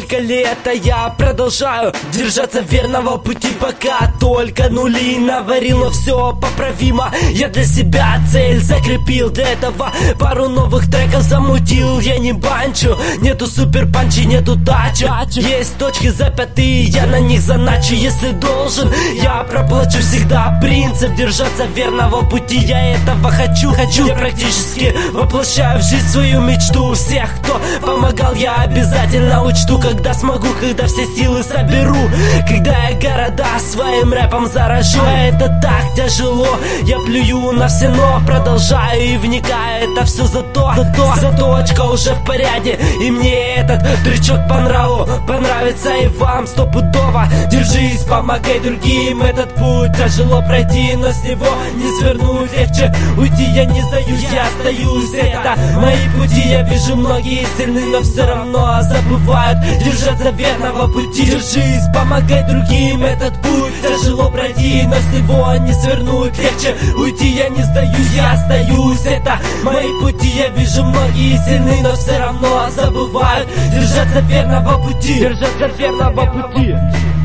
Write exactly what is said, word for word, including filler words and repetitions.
сколько лет, а я продолжаю держаться верного пути, пока только нули наварил, но все поправимо. Я для себя цель закрепил, для этого пару новых треков замутил. Я не банчу, нету супер панчи, нету тачи. Есть точки запятые, я на них заначу. Если должен, я проплачу. Всегда принцип держаться верного пути. Я этого хочу, хочу. Я практически воплощаю в жизнь свою мечту. Всех, кто помогал, я обязательно учту. Когда смогу, когда все силы соберу, когда я города своим рэпом заражу. А это так тяжело, я плюю на все, но продолжаю и вникаю. Это все за то, за то, заточка уже в порядке. И мне этот трючок по нраву понравится и вам стопудово. Держись, помогай другим, этот путь тяжело пройти, но с него не свернуть, легче уйти. Я не сдаюсь, я остаюсь, это мои пути. Я вижу, многие сильны, но все равно забывают держаться верного пути. Держись, помогай другим, этот путь тяжело пройти, но с него не свернуть, легче уйти. Я не сдаюсь, я остаюсь, это мои пути. Я вижу, многие сильны, но все равно забывают держаться верного пути. Держаться верного пути.